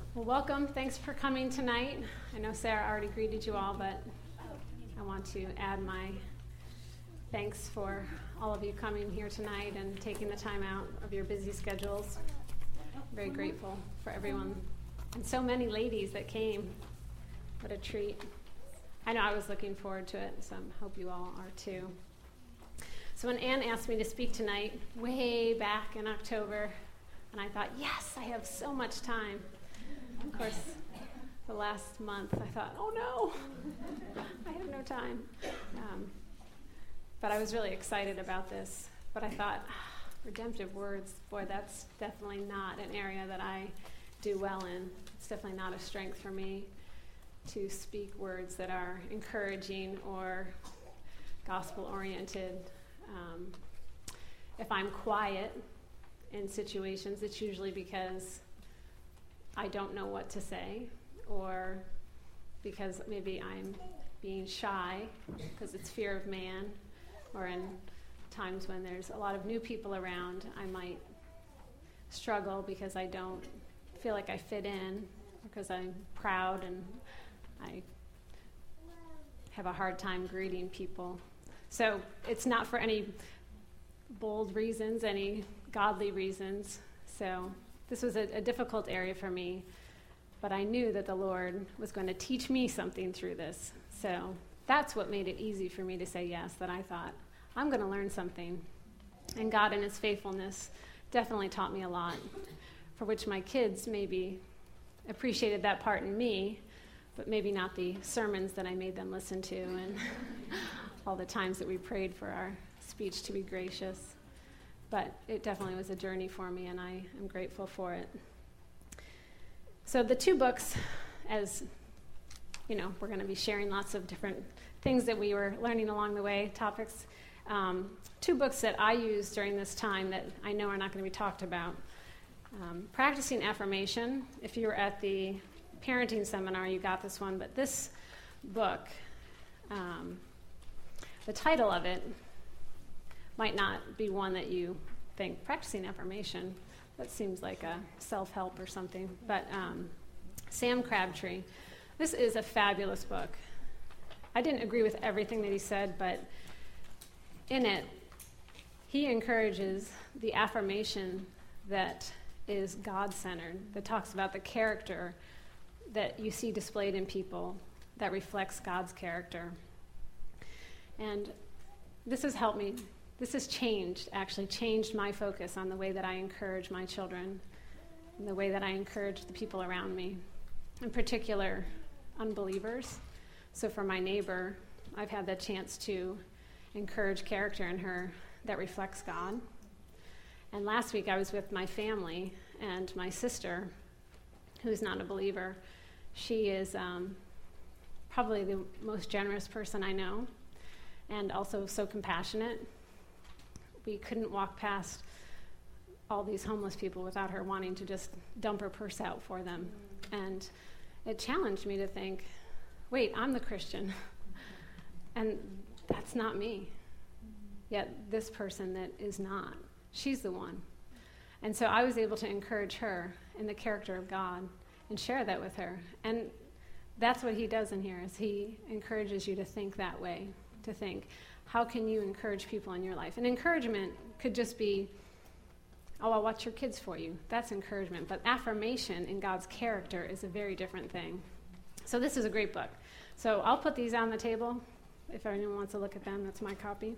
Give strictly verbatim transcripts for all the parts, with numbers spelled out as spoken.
Well, welcome. Thanks for coming tonight. I know Sarah already greeted you all, but I want to add my thanks for all of you coming here tonight and taking the time out of your busy schedules. I'm very grateful for everyone. And so many ladies that came. What a treat. I know I was looking forward to it, so I hope you all are too. So when Ann asked me to speak tonight, way back in October, and I thought, yes, I have so much time. Of course, the last month, I thought, oh no, I have no time. Um, but I was really excited about this. But I thought, ah, redemptive words, boy, that's definitely not an area that I do well in. It's definitely not a strength for me to speak words that are encouraging or gospel-oriented. Um, if I'm quiet in situations, it's usually because I don't know what to say, or because maybe I'm being shy because it's fear of man, or in times when there's a lot of new people around, I might struggle because I don't feel like I fit in, because I'm proud and I have a hard time greeting people. So it's not for any bold reasons, any godly reasons. So this was a, a difficult area for me, but I knew that the Lord was going to teach me something through this. So that's what made it easy for me to say yes, that I thought, I'm going to learn something. And God in his faithfulness definitely taught me a lot, for which my kids maybe appreciated that part in me, but maybe not the sermons that I made them listen to and all the times that we prayed for our speech to be gracious. But it definitely was a journey for me, and I am grateful for it. So the two books, as you know, we're going to be sharing lots of different things that we were learning along the way, topics. Um, two books that I used during this time that I know are not going to be talked about. Um, Practicing Affirmation. If you were at the parenting seminar, you got this one. But this book, um, the title of it might not be one that you think, practicing affirmation, that seems like a self-help or something. But um, Sam Crabtree, this is a fabulous book. I didn't agree with everything that he said, but in it, he encourages the affirmation that is God-centered, that talks about the character that you see displayed in people that reflects God's character. And this has helped me. This has changed, actually changed my focus on the way that I encourage my children and the way that I encourage the people around me, in particular, unbelievers. So for my neighbor, I've had the chance to encourage character in her that reflects God. And last week I was with my family, and my sister, who's not a believer, she is um, probably the most generous person I know, and also so compassionate. We couldn't walk past all these homeless people without her wanting to just dump her purse out for them. And it challenged me to think, wait, I'm the Christian, and that's not me. Yet this person that is not, she's the one. And so I was able to encourage her in the character of God and share that with her. And that's what he does in here, is he encourages you to think that way, to think, how can you encourage people in your life? And encouragement could just be, oh, I'll watch your kids for you. That's encouragement. But affirmation in God's character is a very different thing. So this is a great book. So I'll put these on the table. If anyone wants to look at them, that's my copy.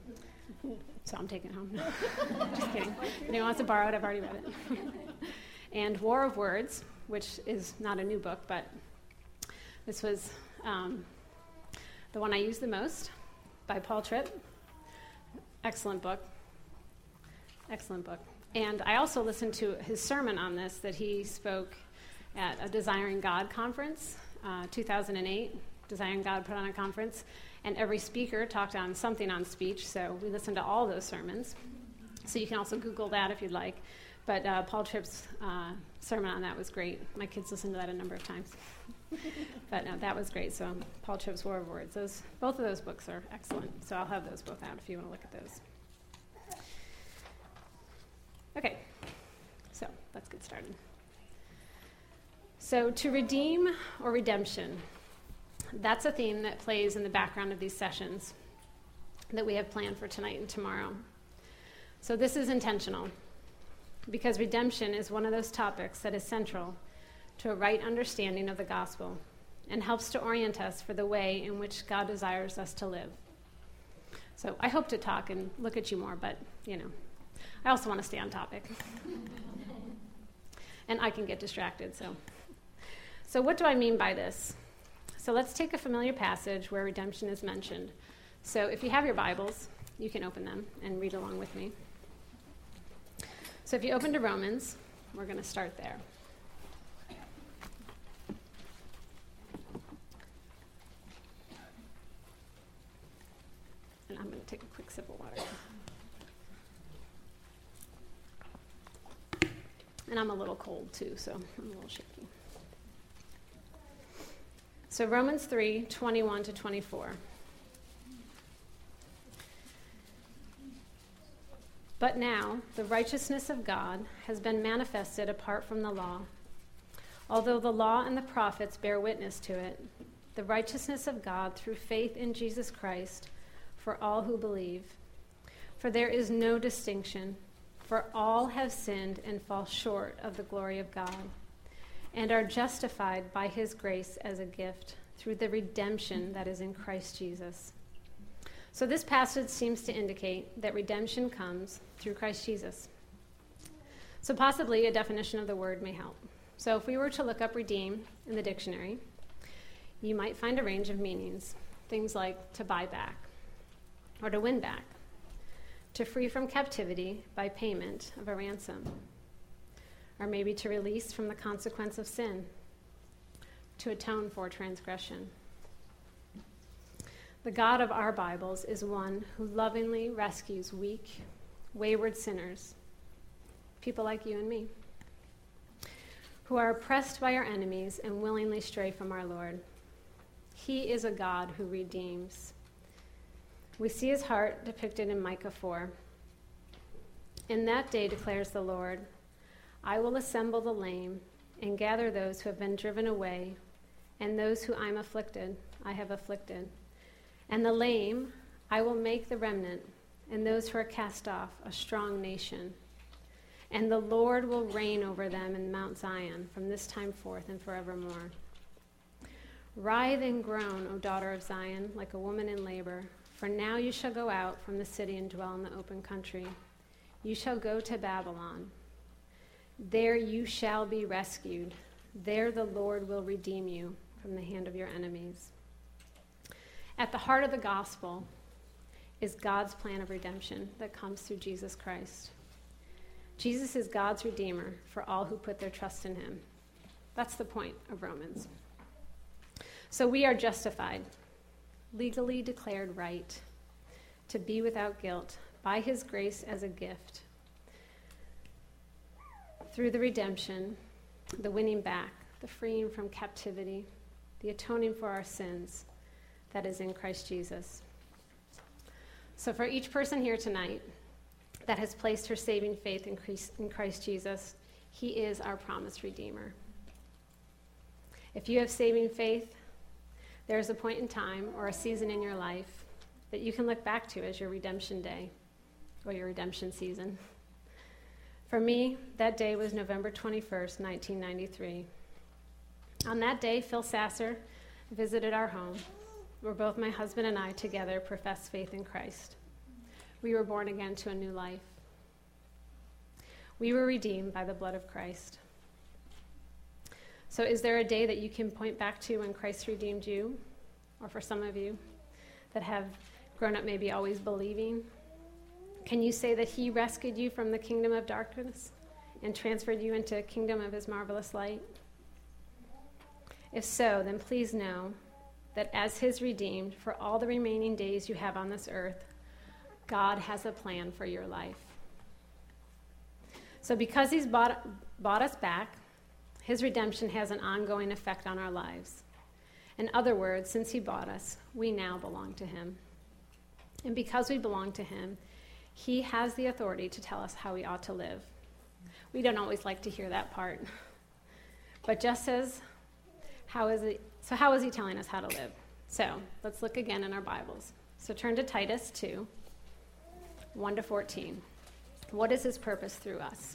So I'm taking it home. Just kidding. If anyone wants to borrow it, I've already read it. And War of Words, which is not a new book, but this was um, the one I used the most, by Paul Tripp. Excellent book. Excellent book. And I also listened to his sermon on this that he spoke at a Desiring God conference, uh, two thousand eight. Desiring God put on a conference, and every speaker talked on something on speech, so we listened to all those sermons. So you can also Google that if you'd like. But uh, Paul Tripp's uh, sermon on that was great. My kids listened to that a number of times. But no, that was great. So Paul Tripp's War of Words. Those, both of those books are excellent. So I'll have those both out if you want to look at those. Okay, so let's get started. So to redeem or redemption, that's a theme that plays in the background of these sessions that we have planned for tonight and tomorrow. So this is intentional, because redemption is one of those topics that is central to a right understanding of the gospel and helps to orient us for the way in which God desires us to live. So I hope to talk and look at you more, but, you know, I also want to stay on topic. And I can get distracted, so. So what do I mean by this? So let's take a familiar passage where redemption is mentioned. So if you have your Bibles, you can open them and read along with me. So if you open to Romans, we're going to start there. And I'm going to take a quick sip of water. And I'm a little cold too, so I'm a little shaky. So Romans three, twenty-one to twenty-four. But now the righteousness of God has been manifested apart from the law. Although the law and the prophets bear witness to it, the righteousness of God through faith in Jesus Christ for all who believe. For there is no distinction, for all have sinned and fall short of the glory of God, and are justified by his grace as a gift through the redemption that is in Christ Jesus. So this passage seems to indicate that redemption comes through Christ Jesus. So possibly a definition of the word may help. So if we were to look up redeem in the dictionary, you might find a range of meanings. Things like to buy back, or to win back, to free from captivity by payment of a ransom, or maybe to release from the consequence of sin, to atone for transgression. The God of our Bibles is one who lovingly rescues weak, wayward sinners, people like you and me, who are oppressed by our enemies and willingly stray from our Lord. He is a God who redeems. We see his heart depicted in Micah four. In that day, declares the Lord, I will assemble the lame and gather those who have been driven away, and those who I'm afflicted, I have afflicted. And the lame I will make the remnant, and those who are cast off a strong nation. And the Lord will reign over them in Mount Zion from this time forth and forevermore. Writhe and groan, O daughter of Zion, like a woman in labor. For now you shall go out from the city and dwell in the open country. You shall go to Babylon. There you shall be rescued. There the Lord will redeem you from the hand of your enemies. At the heart of the gospel is God's plan of redemption that comes through Jesus Christ. Jesus is God's redeemer for all who put their trust in him. That's the point of Romans. So we are justified, legally declared right, to be without guilt by his grace as a gift. Through the redemption, the winning back, the freeing from captivity, the atoning for our sins that is in Christ Jesus. So for each person here tonight that has placed her saving faith in Christ, in Christ Jesus, he is our promised Redeemer. If you have saving faith, there is a point in time or a season in your life that you can look back to as your redemption day or your redemption season. For me, that day was November twenty-first, nineteen ninety-three. On that day, Phil Sasser visited our home, where both my husband and I together professed faith in Christ. We were born again to a new life. We were redeemed by the blood of Christ. So is there a day that you can point back to when Christ redeemed you? Or for some of you that have grown up maybe always believing, can you say that he rescued you from the kingdom of darkness and transferred you into the kingdom of his marvelous light? If so, then please know that as his redeemed for all the remaining days you have on this earth, God has a plan for your life. So because he's bought, bought us back, his redemption has an ongoing effect on our lives. In other words, since he bought us, we now belong to him. And because we belong to him, he has the authority to tell us how we ought to live. We don't always like to hear that part. But just as, how is it, so how is he telling us how to live? So let's look again in our Bibles. So turn to Titus two, one to fourteen. What is his purpose through us?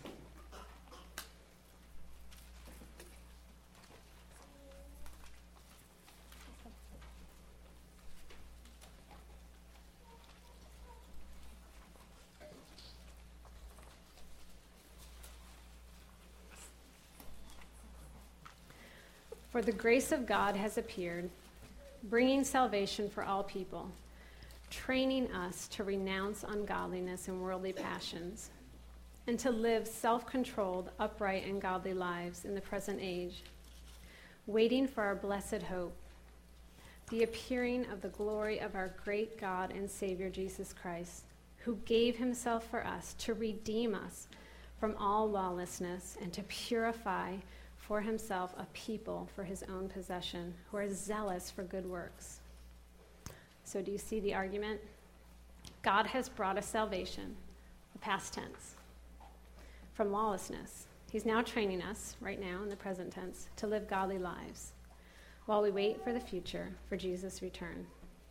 For the grace of God has appeared, bringing salvation for all people, training us to renounce ungodliness and worldly passions, and to live self-controlled, upright, and godly lives in the present age, waiting for our blessed hope, the appearing of the glory of our great God and Savior Jesus Christ, who gave himself for us to redeem us from all lawlessness and to purify for himself a people for his own possession, who are zealous for good works. So do you see the argument? God has brought us salvation, the past tense, from lawlessness. He's now training us, right now in the present tense, to live godly lives while we wait for the future, for Jesus' return.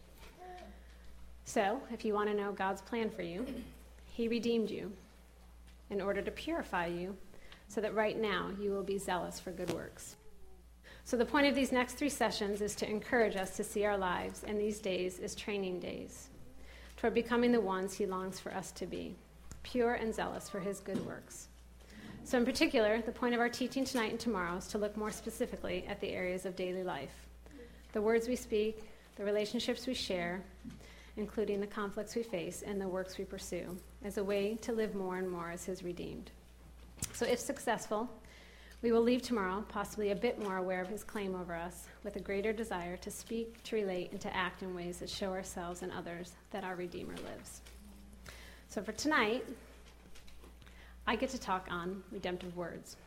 So, if you want to know God's plan for you, he redeemed you in order to purify you so that right now you will be zealous for good works. So the point of these next three sessions is to encourage us to see our lives and these days as training days toward becoming the ones he longs for us to be, pure and zealous for his good works. So in particular, the point of our teaching tonight and tomorrow is to look more specifically at the areas of daily life, the words we speak, the relationships we share, including the conflicts we face and the works we pursue, as a way to live more and more as his redeemed. So if successful, we will leave tomorrow possibly a bit more aware of his claim over us, with a greater desire to speak, to relate, and to act in ways that show ourselves and others that our Redeemer lives. So for tonight, I get to talk on redemptive words.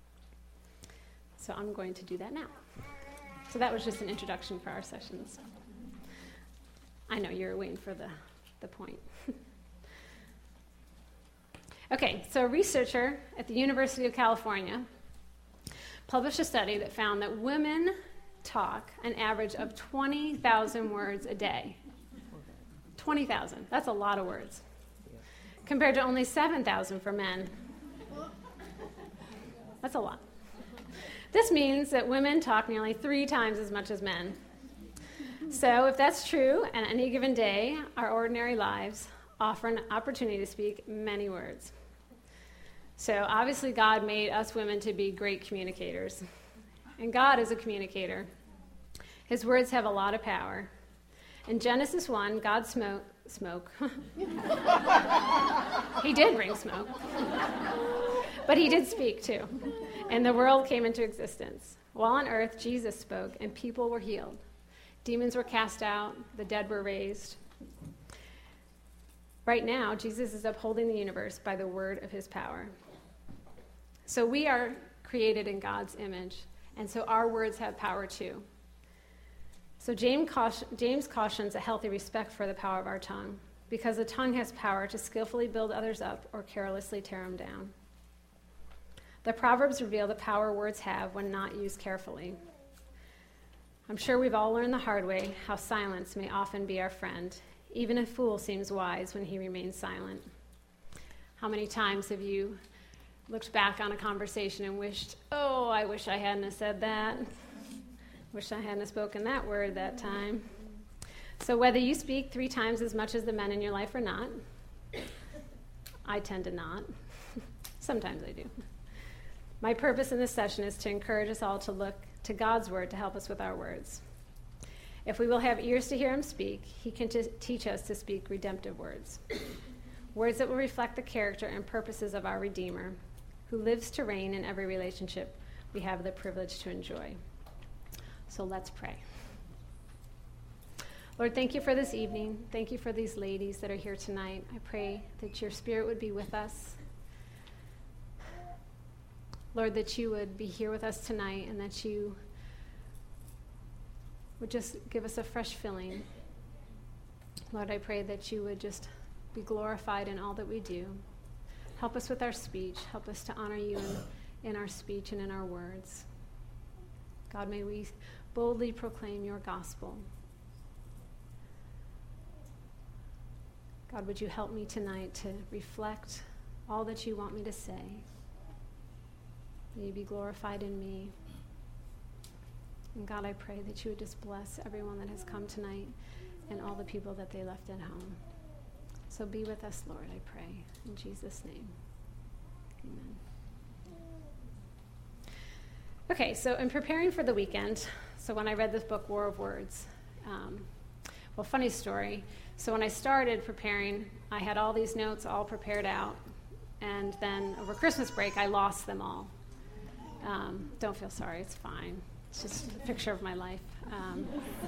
So I'm going to do that now. So that was just an introduction for our sessions. I know you're waiting for the, the point. Okay, so a researcher at the University of California published a study that found that women talk an average of twenty thousand words a day. twenty thousand, that's a lot of words, compared to only seven thousand for men. That's a lot. This means that women talk nearly three times as much as men. So if that's true, on any given day, our ordinary lives offer an opportunity to speak many words. So obviously God made us women to be great communicators. And God is a communicator. His words have a lot of power. In Genesis one, God smoke, smoke. He did bring smoke. But he did speak too. And the world came into existence. While on earth, Jesus spoke and people were healed. Demons were cast out, the dead were raised. Right now, Jesus is upholding the universe by the word of his power. So we are created in God's image, and so our words have power too. So James, caution, James cautions a healthy respect for the power of our tongue, because the tongue has power to skillfully build others up or carelessly tear them down. The Proverbs reveal the power words have when not used carefully. I'm sure we've all learned the hard way how silence may often be our friend. Even a fool seems wise when he remains silent. How many times have you looked back on a conversation and wished, oh, I wish I hadn't have said that. Wish I hadn't have spoken that word that time. So whether you speak three times as much as the men in your life or not, I tend to not. Sometimes I do. My purpose in this session is to encourage us all to look to God's word to help us with our words. If we will have ears to hear him speak, he can t- teach us to speak redemptive words. Words that will reflect the character and purposes of our Redeemer, who lives to reign in every relationship we have the privilege to enjoy. So let's pray. Lord, thank you for this evening. Thank you for these ladies that are here tonight. I pray that your spirit would be with us. Lord, that you would be here with us tonight and that you would just give us a fresh filling. Lord, I pray that you would just be glorified in all that we do. Help us with our speech. Help us to honor you in, in our speech and in our words. God, may we boldly proclaim your gospel. God, would you help me tonight to reflect all that you want me to say? May you be glorified in me. And God, I pray that you would just bless everyone that has come tonight and all the people that they left at home. So be with us, Lord, I pray. In Jesus' name, amen. Okay, so in preparing for the weekend, so when I read this book, War of Words, um, well, funny story. So when I started preparing, I had all these notes all prepared out, and then over Christmas break, I lost them all. Um, don't feel sorry, it's fine. It's just a picture of my life. Um,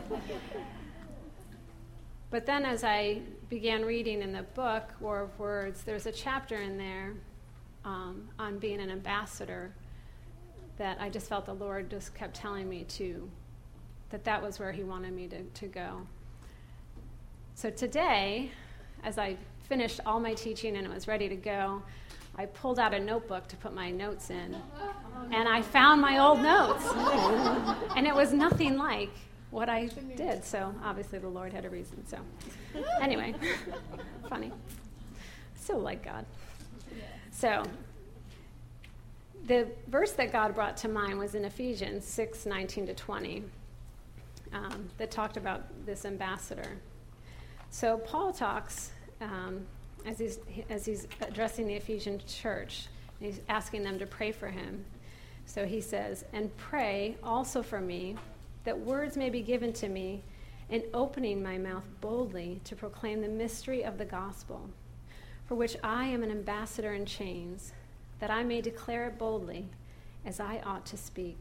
but then as I began reading in the book, War of Words, there's a chapter in there um, on being an ambassador that I just felt the Lord just kept telling me to, that that was where he wanted me to, to go. So today, as I finished all my teaching and it was ready to go, I pulled out a notebook to put my notes in, and I found my old notes. And it was nothing like what I did, so obviously the Lord had a reason. So anyway, funny. Still like God. So the verse that God brought to mind was in Ephesians six, nineteen to twenty, um, that talked about this ambassador. So Paul talks, um, as he's as he's addressing the Ephesian church, and he's asking them to pray for him. So he says, "And pray also for me, that words may be given to me in opening my mouth boldly to proclaim the mystery of the gospel, for which I am an ambassador in chains, that I may declare it boldly as I ought to speak."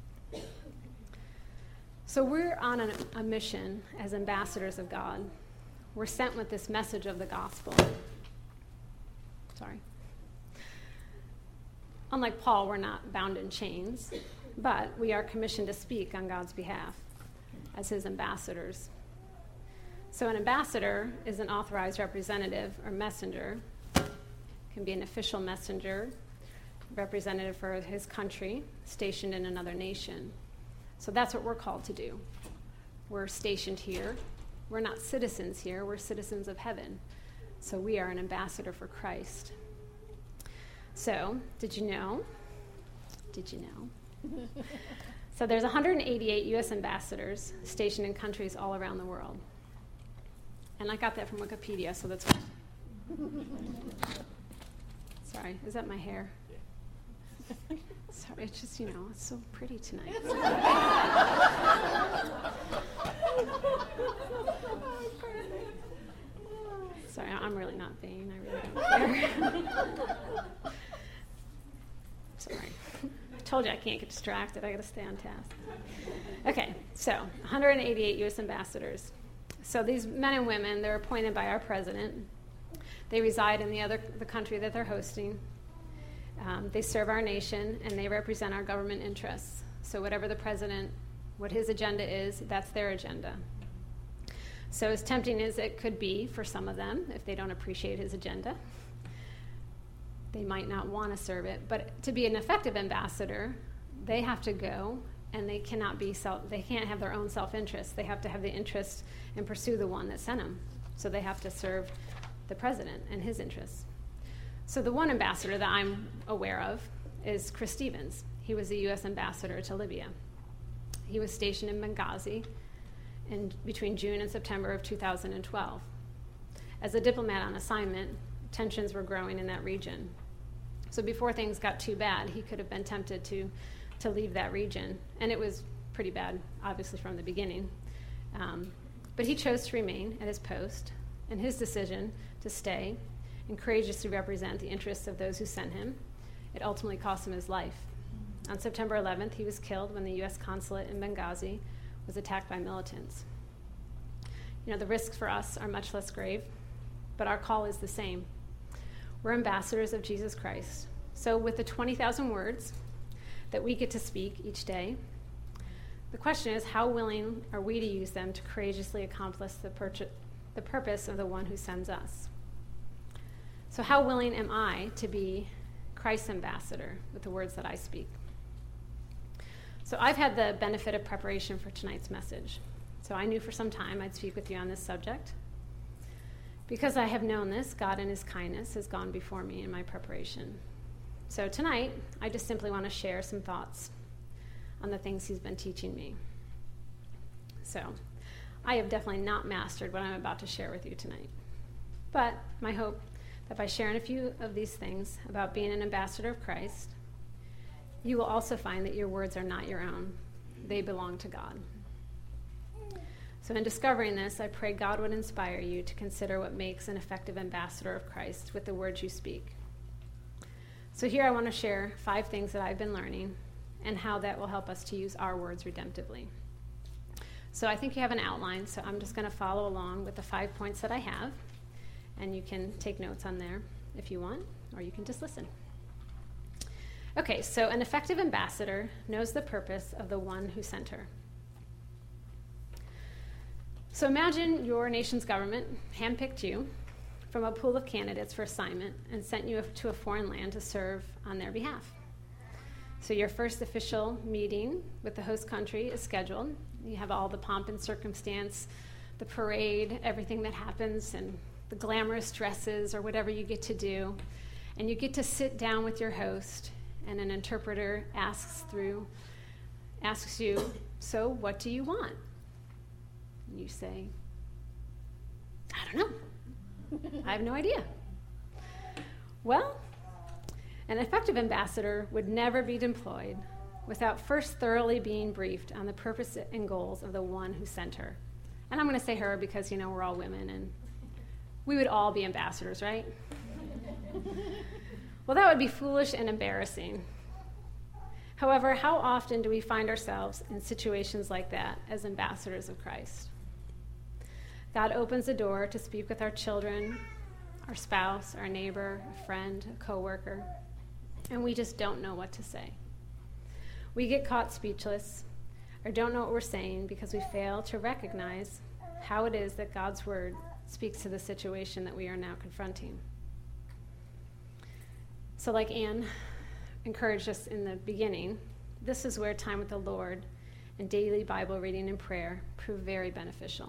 So we're on a, a mission as ambassadors of God. We're sent with this message of the gospel. Sorry. Unlike Paul, we're not bound in chains, but we are commissioned to speak on God's behalf as his ambassadors. So an ambassador is an authorized representative or messenger. Can be an official messenger, representative for his country, stationed in another nation. So that's what we're called to do. We're stationed here. We're not citizens here. We're citizens of heaven. So we are an ambassador for Christ. So, did you know? Did you know? So there's one hundred eighty-eight U S ambassadors stationed in countries all around the world. And I got that from Wikipedia, so that's sorry, is that my hair? Sorry, it's just, you know, it's so pretty tonight. Sorry, I'm really not vain. I really don't care. Sorry. I told you I can't get distracted. I got to stay on task. Okay, so one hundred eighty-eight U S ambassadors. So these men and women, they're appointed by our president. They reside in the other the country that they're hosting. Um, they serve our nation, and they represent our government interests. So whatever the president, what his agenda is, that's their agenda. So as tempting as it could be for some of them, if they don't appreciate his agenda, they might not want to serve it. But to be an effective ambassador, they have to go, and they cannot be self, they can't have their own self-interest. They have to have the interest and pursue the one that sent them. So they have to serve the president and his interests. So the one ambassador that I'm aware of is Chris Stevens. He was the U S ambassador to Libya. He was stationed in Benghazi in between June and September of two thousand twelve. As a diplomat on assignment, tensions were growing in that region. So before things got too bad, he could have been tempted to, to leave that region. And it was pretty bad, obviously, from the beginning. Um, but he chose to remain at his post, and his decision to stay and courageously represent the interests of those who sent him, it ultimately cost him his life. On September eleventh, he was killed when the U S consulate in Benghazi was attacked by militants. You know, the risks for us are much less grave, but our call is the same. We're ambassadors of Jesus Christ. So with the twenty thousand words that we get to speak each day, the question is, how willing are we to use them to courageously accomplish the, purchase, the purpose of the one who sends us? So how willing am I to be Christ's ambassador with the words that I speak? So I've had the benefit of preparation for tonight's message. So I knew for some time I'd speak with you on this subject. Because I have known this, God in his kindness has gone before me in my preparation. So tonight, I just simply want to share some thoughts on the things he's been teaching me. So I have definitely not mastered what I'm about to share with you tonight. But my hope that by sharing a few of these things about being an ambassador of Christ, you will also find that your words are not your own. They belong to God. So in discovering this, I pray God would inspire you to consider what makes an effective ambassador of Christ with the words you speak. So here I want to share five things that I've been learning and how that will help us to use our words redemptively. So I think you have an outline, so I'm just going to follow along with the five points that I have, and you can take notes on there if you want, or you can just listen. Okay, so an effective ambassador knows the purpose of the one who sent her. So imagine your nation's government handpicked you from a pool of candidates for assignment and sent you to a foreign land to serve on their behalf. So your first official meeting with the host country is scheduled. You have all the pomp and circumstance, the parade, everything that happens, and the glamorous dresses or whatever you get to do. And you get to sit down with your host, and an interpreter asks through, asks you, so what do you want? And you say, I don't know. I have no idea. Well, an effective ambassador would never be deployed without first thoroughly being briefed on the purpose and goals of the one who sent her. And I'm going to say her because, you know, we're all women and we would all be ambassadors, right? Well, that would be foolish and embarrassing. However, how often do we find ourselves in situations like that as ambassadors of Christ? God opens the door to speak with our children, our spouse, our neighbor, a friend, a coworker, and we just don't know what to say. We get caught speechless or don't know what we're saying because we fail to recognize how it is that God's word speaks to the situation that we are now confronting. So like Anne encouraged us in the beginning, this is where time with the Lord and daily Bible reading and prayer prove very beneficial.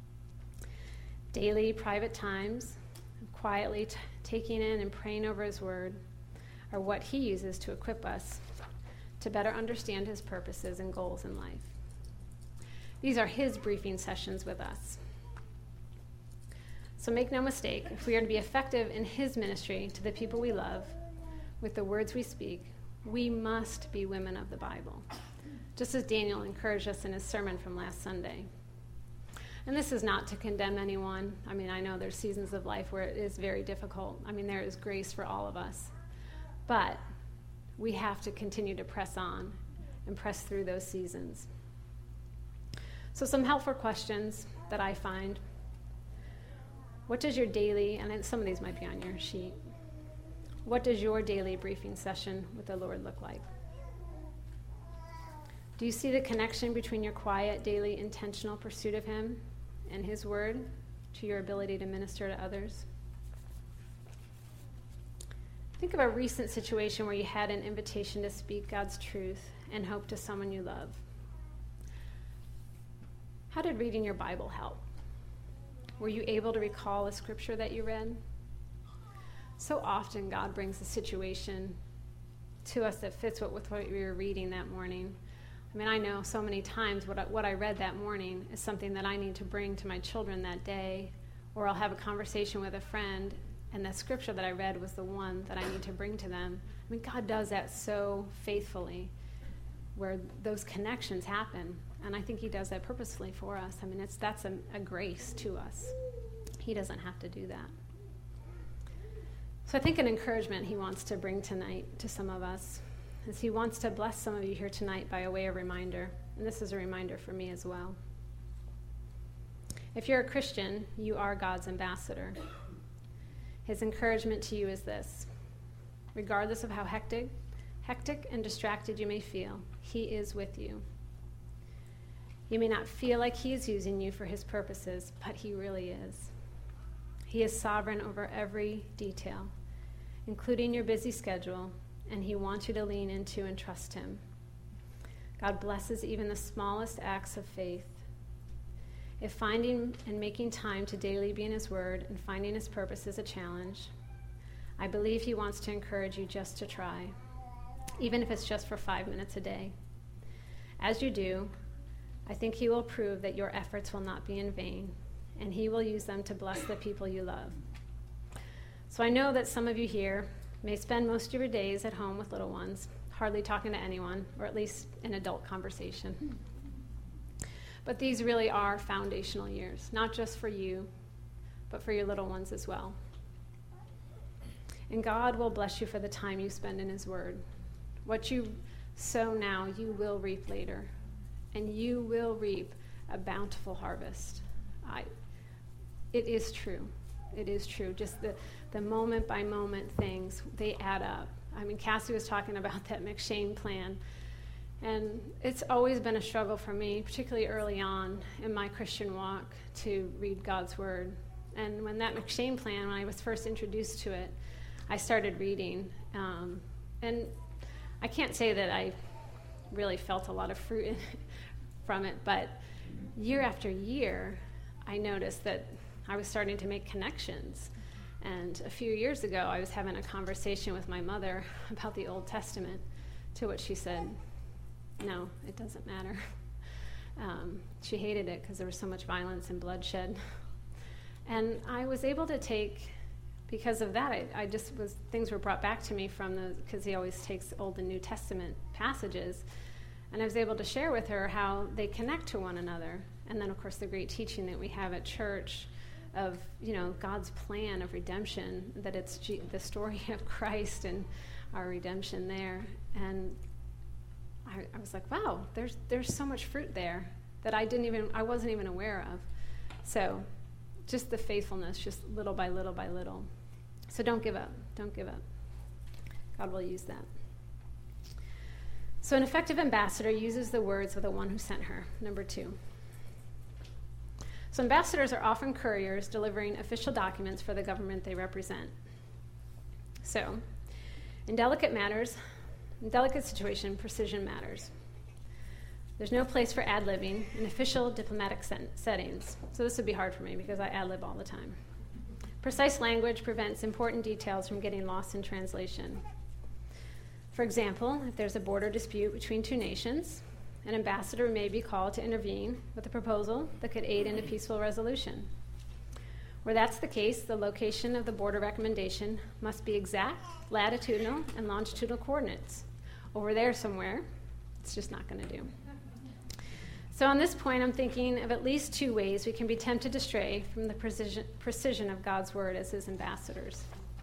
Daily private times of quietly t- taking in and praying over his word are what he uses to equip us to better understand his purposes and goals in life. These are his briefing sessions with us. So make no mistake, if we are to be effective in his ministry to the people we love, with the words we speak, we must be women of the Bible, just as Daniel encouraged us in his sermon from last Sunday. And this is not to condemn anyone. I mean, I know there's seasons of life where it is very difficult. I mean, there is grace for all of us. But we have to continue to press on and press through those seasons. So some helpful questions that I find. What does your daily, and some of these might be on your sheet, what does your daily briefing session with the Lord look like? Do you see the connection between your quiet, daily, intentional pursuit of him and his word to your ability to minister to others? Think of a recent situation where you had an invitation to speak God's truth and hope to someone you love. How did reading your Bible help? Were you able to recall a scripture that you read? So often God brings a situation to us that fits what, with what we were reading that morning. I mean, I know so many times what I, what I read that morning is something that I need to bring to my children that day, or I'll have a conversation with a friend, and the scripture that I read was the one that I need to bring to them. I mean, God does that so faithfully, where those connections happen, and I think he does that purposefully for us. I mean, it's that's a, a grace to us. He doesn't have to do that. So I think an encouragement he wants to bring tonight to some of us is he wants to bless some of you here tonight by a way of reminder. And this is a reminder for me as well. If you're a Christian, you are God's ambassador. His encouragement to you is this: regardless of how hectic, hectic and distracted you may feel, he is with you. You may not feel like he is using you for his purposes, but he really is. He is sovereign over every detail, including your busy schedule, and he wants you to lean into and trust him. God blesses even the smallest acts of faith. If finding and making time to daily be in his word and finding his purpose is a challenge, I believe he wants to encourage you just to try, even if it's just for five minutes a day. As you do, I think he will prove that your efforts will not be in vain, and he will use them to bless the people you love. So I know that some of you here may spend most of your days at home with little ones, hardly talking to anyone, or at least in adult conversation. But these really are foundational years, not just for you, but for your little ones as well. And God will bless you for the time you spend in his word. What you sow now, you will reap later, and you will reap a bountiful harvest. I, it is true. It is true. Just the, the moment by moment things, they add up. I mean, Cassie was talking about that McShane plan, and it's always been a struggle for me, particularly early on in my Christian walk, to read God's word. And when that McShane plan, when I was first introduced to it, I started reading, um, and I can't say that I really felt a lot of fruit in, from it, but year after year, I noticed that I was starting to make connections. And a few years ago, I was having a conversation with my mother about the Old Testament, to which she said, no, it doesn't matter. Um, she hated it because there was so much violence and bloodshed. And I was able to take, because of that, I, I just was, things were brought back to me from the, because he always takes Old and New Testament passages, and I was able to share with her how they connect to one another. And then, of course, the great teaching that we have at church of, you know, God's plan of redemption, that it's G- the story of Christ and our redemption there. And I, I was like, wow, there's there's so much fruit there that I didn't even, I wasn't even aware of. So just the faithfulness, just little by little by little. So don't give up. Don't give up. God will use that. So an effective ambassador uses the words of the one who sent her. Number two. So ambassadors are often couriers delivering official documents for the government they represent. So in delicate matters, in delicate situation, precision matters. There's no place for ad-libbing in official diplomatic set- settings. So this would be hard for me because I ad-lib all the time. Precise language prevents important details from getting lost in translation. For example, if there's a border dispute between two nations, an ambassador may be called to intervene with a proposal that could aid in a peaceful resolution. Where that's the case, the location of the border recommendation must be exact, latitudinal, and longitudinal coordinates. Over there somewhere, it's just not going to do. So on this point, I'm thinking of at least two ways we can be tempted to stray from the precision, precision of God's word as his ambassadors.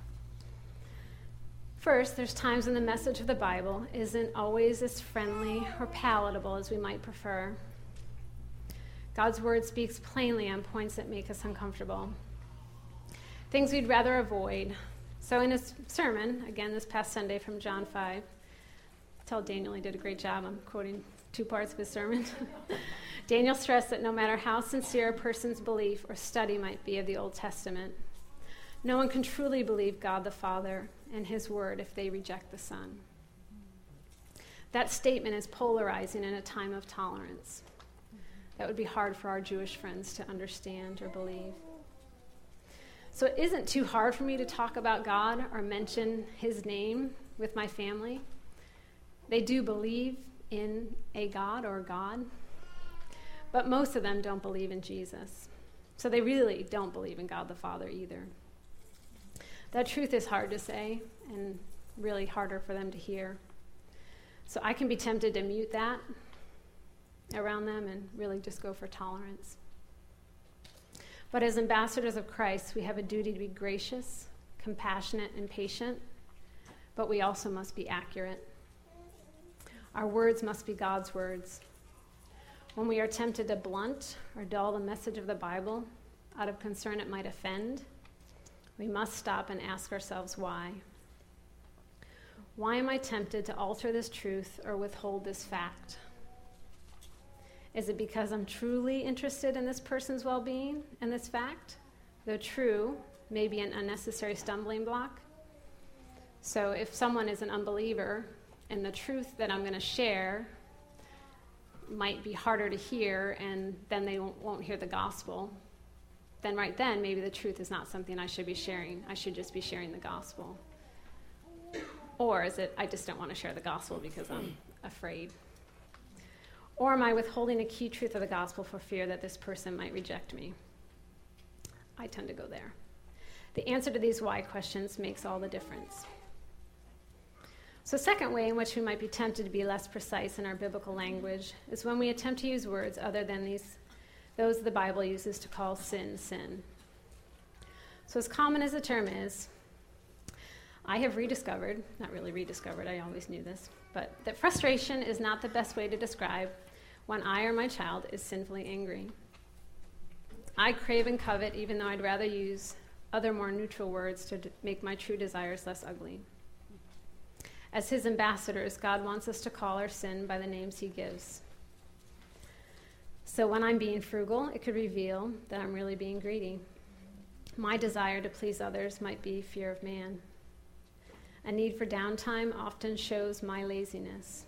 First, there's times when the message of the Bible isn't always as friendly or palatable as we might prefer. God's word speaks plainly on points that make us uncomfortable, things we'd rather avoid. So in his sermon, again this past Sunday from John five, I tell Daniel he did a great job. I'm quoting two parts of his sermon. Daniel stressed that no matter how sincere a person's belief or study might be of the Old Testament, no one can truly believe God the Father and his word if they reject the Son. That statement is polarizing in a time of tolerance. That would be hard for our Jewish friends to understand or believe. So it isn't too hard for me to talk about God or mention his name with my family. They do believe in a God or God, but most of them don't believe in Jesus. So they really don't believe in God the Father either. That truth is hard to say and really harder for them to hear. So I can be tempted to mute that around them and really just go for tolerance. But as ambassadors of Christ, we have a duty to be gracious, compassionate, and patient, but we also must be accurate. Our words must be God's words. When we are tempted to blunt or dull the message of the Bible out of concern it might offend, we must stop and ask ourselves why. Why am I tempted to alter this truth or withhold this fact? Is it because I'm truly interested in this person's well-being and this fact, though true may be an unnecessary stumbling block? So if someone is an unbeliever and the truth that I'm going to share might be harder to hear, and then they won't, won't hear the gospel, then right then maybe the truth is not something I should be sharing. I should just be sharing the gospel. Or is it I just don't want to share the gospel because I'm afraid? Or am I withholding a key truth of the gospel for fear that this person might reject me? I tend to go there. The answer to these why questions makes all the difference. So a second way in which we might be tempted to be less precise in our biblical language is when we attempt to use words other than these, those the Bible uses to call sin, sin. So as common as the term is, I have rediscovered, not really rediscovered, I always knew this, but that frustration is not the best way to describe when I or my child is sinfully angry. I crave and covet, even though I'd rather use other more neutral words to d- make my true desires less ugly. As his ambassadors, God wants us to call our sin by the names he gives. So when I'm being frugal, it could reveal that I'm really being greedy. My desire to please others might be fear of man. A need for downtime often shows my laziness.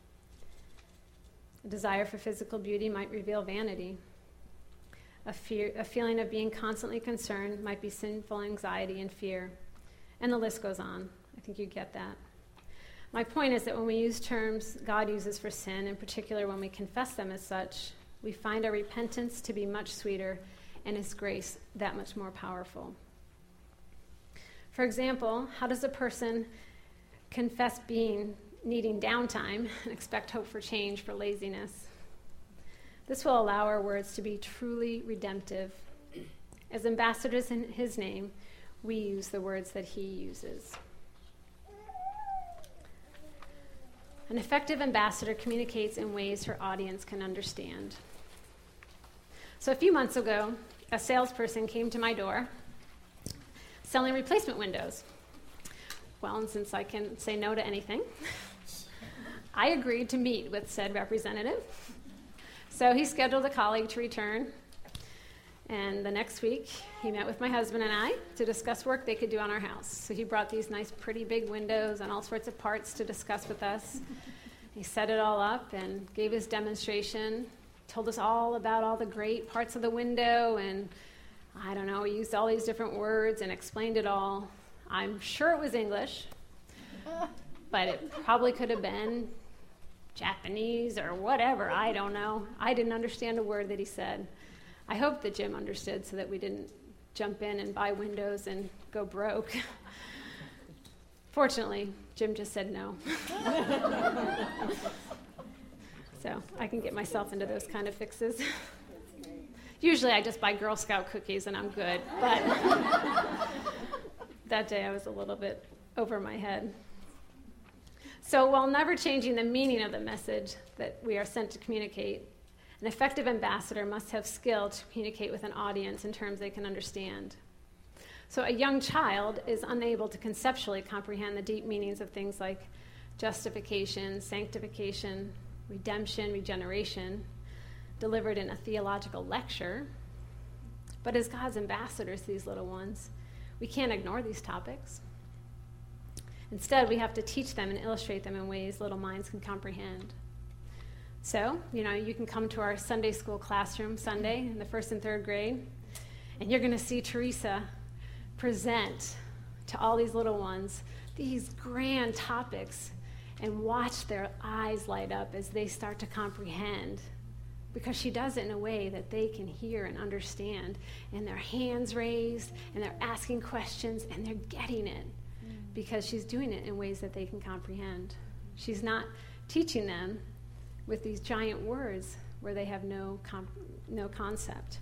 A desire for physical beauty might reveal vanity. A, fear, a feeling of being constantly concerned might be sinful anxiety and fear. And the list goes on. I think you get that. My point is that when we use terms God uses for sin, in particular when we confess them as such, we find our repentance to be much sweeter and his grace that much more powerful. For example, how does a person confess being needing downtime and expect hope for change for laziness? This will allow our words to be truly redemptive. As ambassadors in his name, we use the words that he uses. An effective ambassador communicates in ways her audience can understand. So a few months ago, a salesperson came to my door selling replacement windows. Well, and since I can say no to anything, I agreed to meet with said representative. So he scheduled a colleague to return, and the next week he met with my husband and I to discuss work they could do on our house. So he brought these nice, pretty big windows and all sorts of parts to discuss with us. He set it all up and gave his demonstration, told us all about all the great parts of the window, and I don't know, he used all these different words and explained it all. I'm sure it was English, but it probably could have been Japanese or whatever, I don't know. I didn't understand a word that he said. I hope that Jim understood so that we didn't jump in and buy windows and go broke. Fortunately, Jim just said no. So I can get myself into those kind of fixes. Usually I just buy Girl Scout cookies and I'm good, but that day I was a little bit over my head. So while never changing the meaning of the message that we are sent to communicate, an effective ambassador must have skill to communicate with an audience in terms they can understand. So a young child is unable to conceptually comprehend the deep meanings of things like justification, sanctification, redemption, regeneration, delivered in a theological lecture. But as God's ambassadors, these little ones, we can't ignore these topics. Instead, we have to teach them and illustrate them in ways little minds can comprehend. So, you know, you can come to our Sunday school classroom Sunday in the first and third grade, and you're going to see Teresa present to all these little ones these grand topics and watch their eyes light up as they start to comprehend, because she does it in a way that they can hear and understand, and their hands raised, and they're asking questions, and they're getting it, mm. because she's doing it in ways that they can comprehend. She's not teaching them with these giant words where they have no comp- no concept.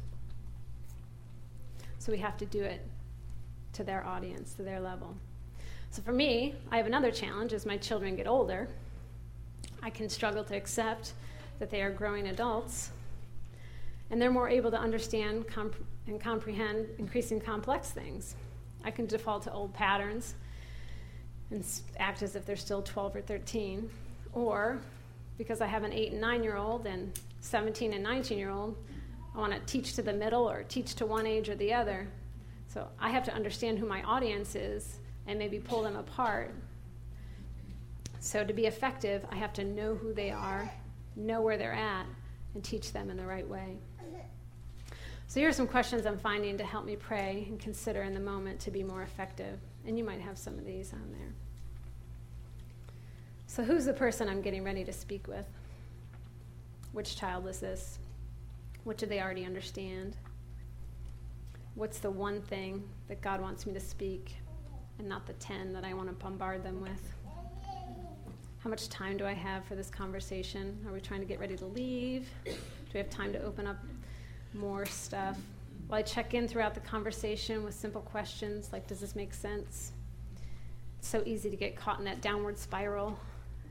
So we have to do it to their audience, to their level. So for me, I have another challenge. As my children get older, I can struggle to accept that they are growing adults, and they're more able to understand comp- and comprehend increasing complex things. I can default to old patterns and act as if they're still twelve or thirteen, or because I have an eight and nine-year-old and seventeen and nineteen-year-old, I want to teach to the middle or teach to one age or the other. So I have to understand who my audience is and maybe pull them apart. So to be effective, I have to know who they are, know where they're at, and teach them in the right way. So here are some questions I'm finding to help me pray and consider in the moment to be more effective. And you might have some of these on there. So who's the person I'm getting ready to speak with? Which child is this? What do they already understand? What's the one thing that God wants me to speak and not the ten that I want to bombard them with? How much time do I have for this conversation? Are we trying to get ready to leave? Do we have time to open up more stuff? Will I check in throughout the conversation with simple questions like, does this make sense? It's so easy to get caught in that downward spiral.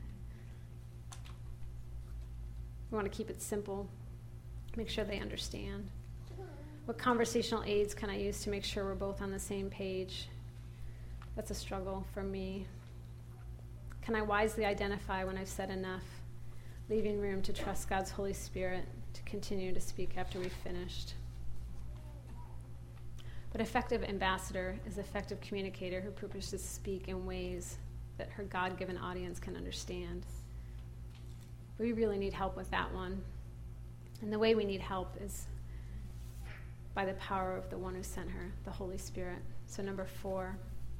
We want to keep it simple, make sure they understand. What conversational aids can I use to make sure we're both on the same page? That's a struggle for me. Can I wisely identify when I've said enough, leaving room to trust God's Holy Spirit to continue to speak after we've finished? But effective ambassador is an effective communicator who prepares to speak in ways that her God-given audience can understand. We really need help with that one. And the way we need help is by the power of the one who sent her, the Holy Spirit. So number four,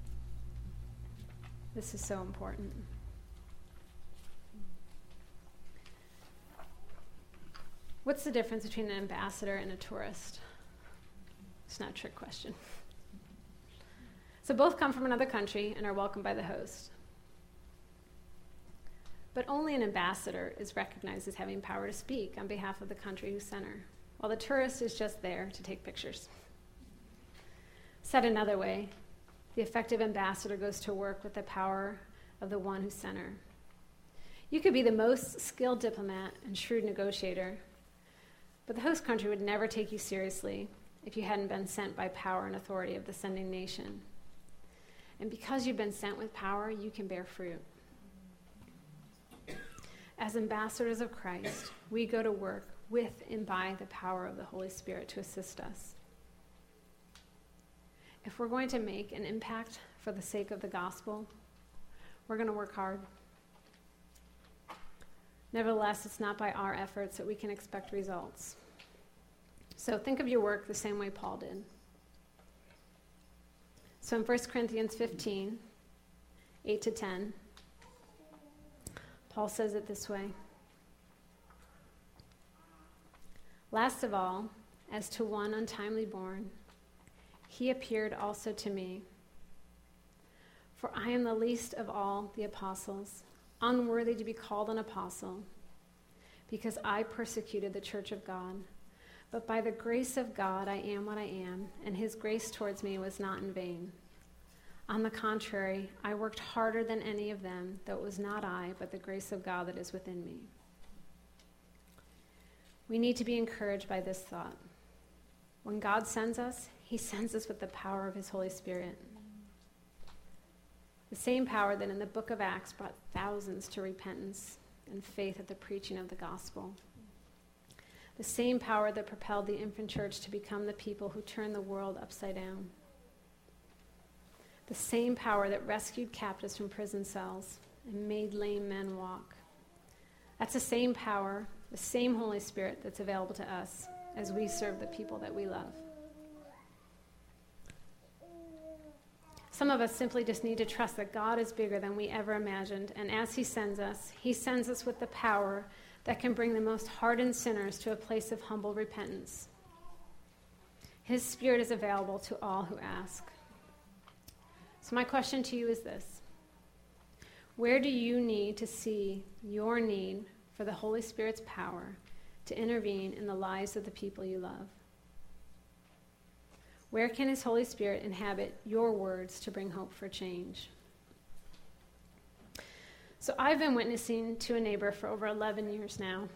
this is so important. What's the difference between an ambassador and a tourist? It's not a trick question. So both come from another country and are welcomed by the host. But only an ambassador is recognized as having power to speak on behalf of the country who sent her, while the tourist is just there to take pictures. Said another way, the effective ambassador goes to work with the power of the one who sent her. You could be the most skilled diplomat and shrewd negotiator, but the host country would never take you seriously if you hadn't been sent by power and authority of the sending nation. And because you've been sent with power, you can bear fruit. As ambassadors of Christ, we go to work with and by the power of the Holy Spirit to assist us. If we're going to make an impact for the sake of the gospel, we're going to work hard. Nevertheless, it's not by our efforts that we can expect results. So think of your work the same way Paul did. So in First Corinthians fifteen, eight to ten, Paul says it this way. Last of all, as to one untimely born, he appeared also to me. For I am the least of all the apostles, unworthy to be called an apostle, because I persecuted the church of God. But by the grace of God I am what I am, and his grace towards me was not in vain. On the contrary, I worked harder than any of them, though it was not I, but the grace of God that is within me. We need to be encouraged by this thought. When God sends us, he sends us with the power of his Holy Spirit. The same power that in the book of Acts brought thousands to repentance and faith at the preaching of the gospel. The same power that propelled the infant church to become the people who turned the world upside down. The same power that rescued captives from prison cells and made lame men walk. That's the same power, the same Holy Spirit that's available to us as we serve the people that we love. Some of us simply just need to trust that God is bigger than we ever imagined, and as he sends us, he sends us with the power that can bring the most hardened sinners to a place of humble repentance. His Spirit is available to all who ask. So my question to you is this. Where do you need to see your need for the Holy Spirit's power to intervene in the lives of the people you love? Where can his Holy Spirit inhabit your words to bring hope for change? So I've been witnessing to a neighbor for over eleven years now.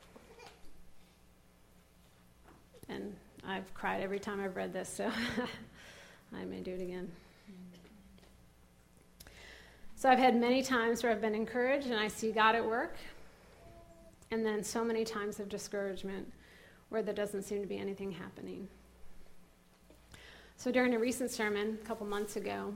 And I've cried every time I've read this, so I may do it again. So I've had many times where I've been encouraged and I see God at work, and then so many times of discouragement where there doesn't seem to be anything happening. So during a recent sermon a couple months ago,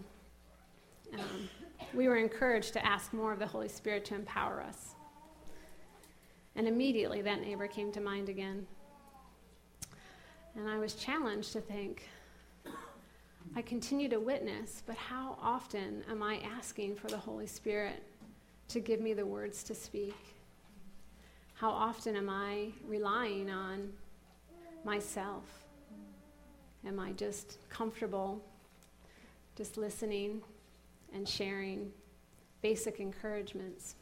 um, we were encouraged to ask more of the Holy Spirit to empower us. And immediately that neighbor came to mind again. And I was challenged to think, I continue to witness, but how often am I asking for the Holy Spirit to give me the words to speak? How often am I relying on myself? Am I just comfortable just listening and sharing basic encouragements?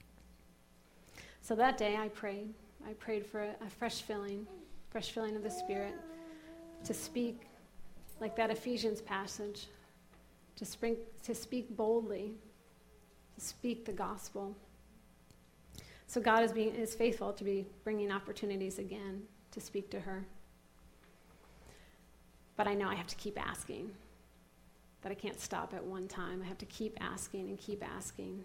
So that day I prayed. I prayed for a, a fresh filling, fresh filling of the Spirit to speak like that Ephesians passage, to, spring, to speak boldly, to speak the gospel. So God is being is faithful to be bringing opportunities again to speak to her. But I know I have to keep asking, that I can't stop at one time. I have to keep asking and keep asking.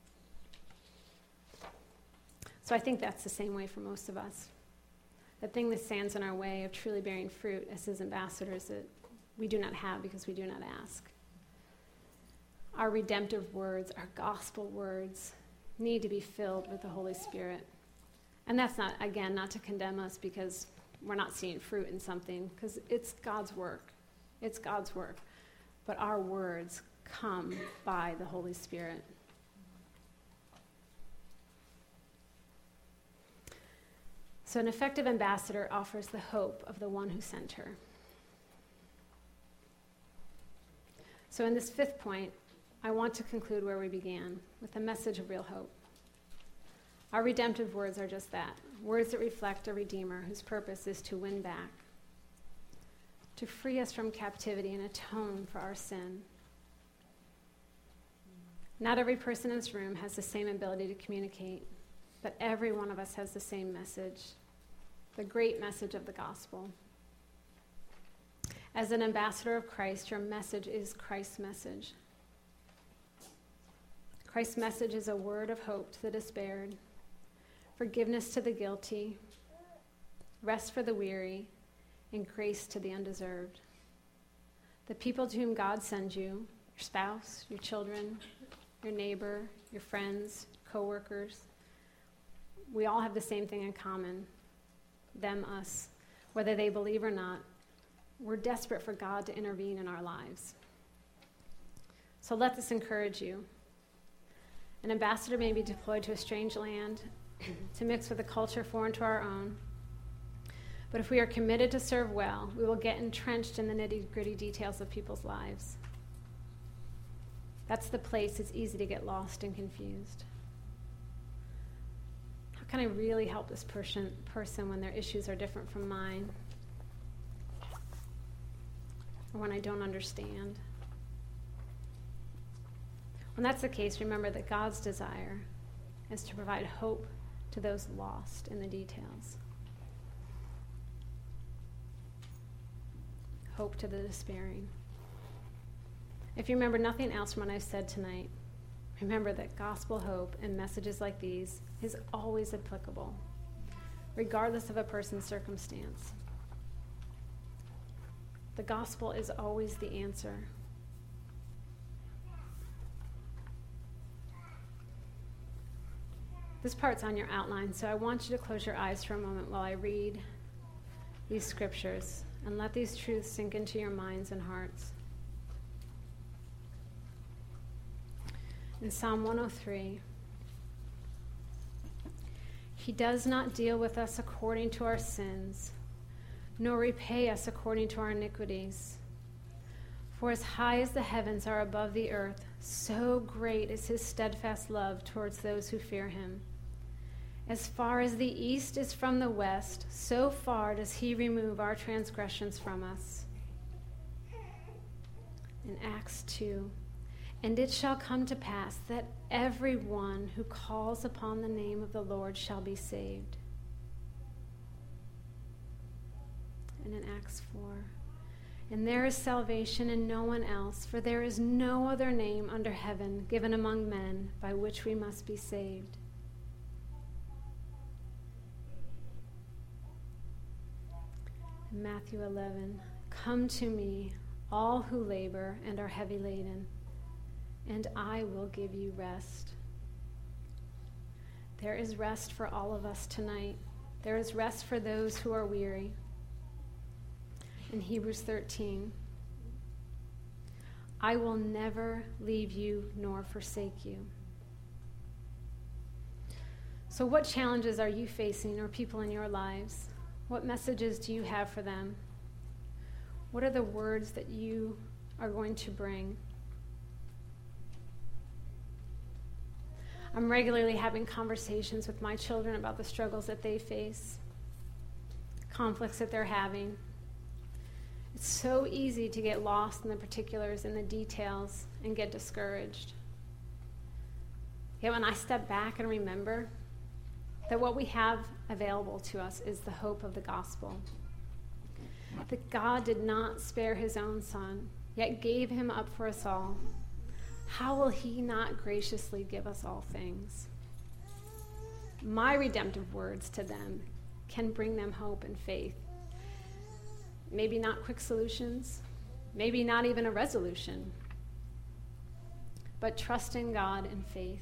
So I think that's the same way for most of us. The thing that stands in our way of truly bearing fruit as his ambassadors that we do not have because we do not ask. Our redemptive words, our gospel words, need to be filled with the Holy Spirit. And that's not, again, not to condemn us because we're not seeing fruit in something, because it's God's work. It's God's work. But our words come by the Holy Spirit. So an effective ambassador offers the hope of the one who sent her. So in this fifth point, I want to conclude where we began, with a message of real hope. Our redemptive words are just that, words that reflect a Redeemer whose purpose is to win back, to free us from captivity and atone for our sin. Not every person in this room has the same ability to communicate, but every one of us has the same message, the great message of the gospel. As an ambassador of Christ, your message is Christ's message. Christ's message is a word of hope to the despaired, forgiveness to the guilty, rest for the weary, and grace to the undeserved. The people to whom God sends you, your spouse, your children, your neighbor, your friends, co-workers, we all have the same thing in common, them, us. Whether they believe or not, we're desperate for God to intervene in our lives. So let this encourage you. An ambassador may be deployed to a strange land to mix with a culture foreign to our own. But if we are committed to serve well, we will get entrenched in the nitty-gritty details of people's lives. That's the place it's easy to get lost and confused. How can I really help this person, person when their issues are different from mine? Or when I don't understand? When that's the case, remember that God's desire is to provide hope to those lost in the details. Hope to the despairing. If you remember nothing else from what I've said tonight, remember that gospel hope and messages like these is always applicable, regardless of a person's circumstance. The gospel is always the answer. This part's on your outline, so I want you to close your eyes for a moment while I read these scriptures and let these truths sink into your minds and hearts. In Psalm one oh three, He does not deal with us according to our sins, nor repay us according to our iniquities. For as high as the heavens are above the earth, so great is his steadfast love towards those who fear him. As far as the east is from the west, so far does he remove our transgressions from us. In Acts two, and it shall come to pass that every one who calls upon the name of the Lord shall be saved. And in Acts four, and there is salvation in no one else, for there is no other name under heaven given among men by which we must be saved. In Matthew eleven, come to me, all who labor and are heavy laden, and I will give you rest. There is rest for all of us tonight. There is rest for those who are weary. In Hebrews thirteen, I will never leave you nor forsake you. So what challenges are you facing or people in your lives? What messages do you have for them? What are the words that you are going to bring? I'm regularly having conversations with my children about the struggles that they face, conflicts that they're having. It's so easy to get lost in the particulars and the details and get discouraged. Yet when I step back and remember that what we have available to us is the hope of the gospel, that God did not spare his own son, yet gave him up for us all, how will he not graciously give us all things? My redemptive words to them can bring them hope and faith. Maybe not quick solutions, maybe not even a resolution, but trust in God and faith.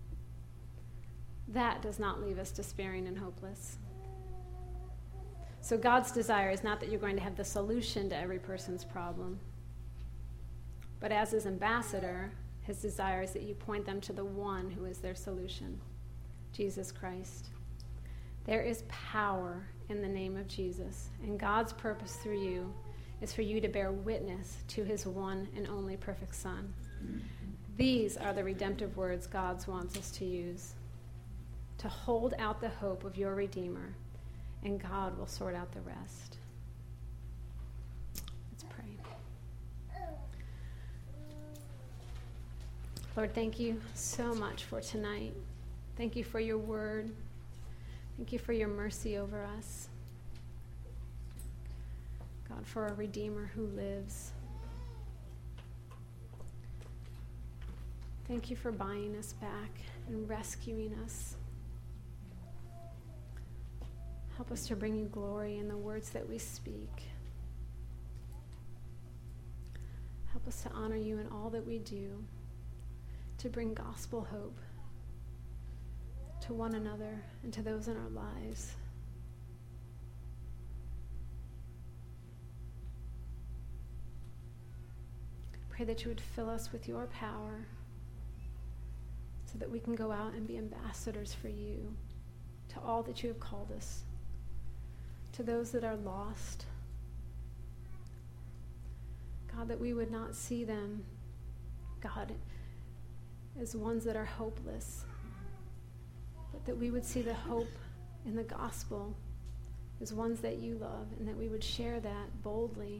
That does not leave us despairing and hopeless. So God's desire is not that you're going to have the solution to every person's problem, but as his ambassador, his desire is that you point them to the one who is their solution, Jesus Christ. There is power in the name of Jesus, and God's purpose through you is for you to bear witness to his one and only perfect Son. These are the redemptive words God wants us to use, to hold out the hope of your Redeemer, and God will sort out the rest. Let's pray. Lord, thank you so much for tonight. Thank you for your word. Thank you for your mercy over us. God, for a Redeemer who lives. Thank you for buying us back and rescuing us. Help us to bring you glory in the words that we speak. Help us to honor you in all that we do, to bring gospel hope to one another and to those in our lives. Pray that you would fill us with your power so that we can go out and be ambassadors for you to all that you have called us, to those that are lost. God, that we would not see them, God, as ones that are hopeless, but that we would see the hope in the gospel as ones that you love, and that we would share that boldly.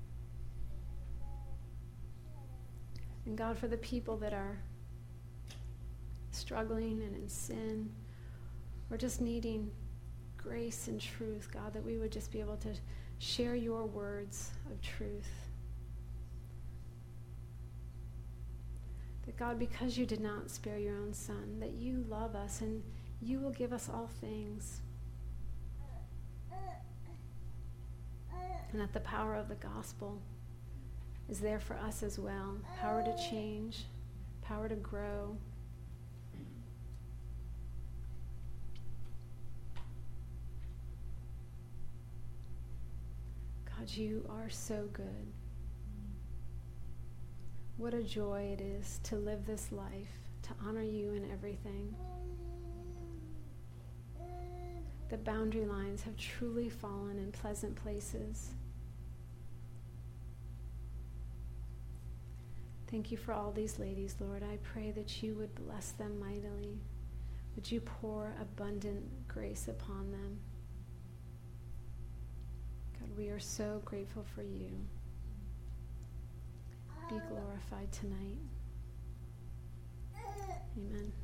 And God, for the people that are struggling and in sin, or just needing grace and truth, God, that we would just be able to share your words of truth. That God, because you did not spare your own son, that you love us and you will give us all things. And that the power of the gospel is there for us as well. Power to change, power to grow. God, you are so good. What a joy it is to live this life, to honor you in everything. The boundary lines have truly fallen in pleasant places. Thank you for all these ladies, Lord. I pray that you would bless them mightily. Would you pour abundant grace upon them? God, we are so grateful for you. Be glorified tonight. Amen.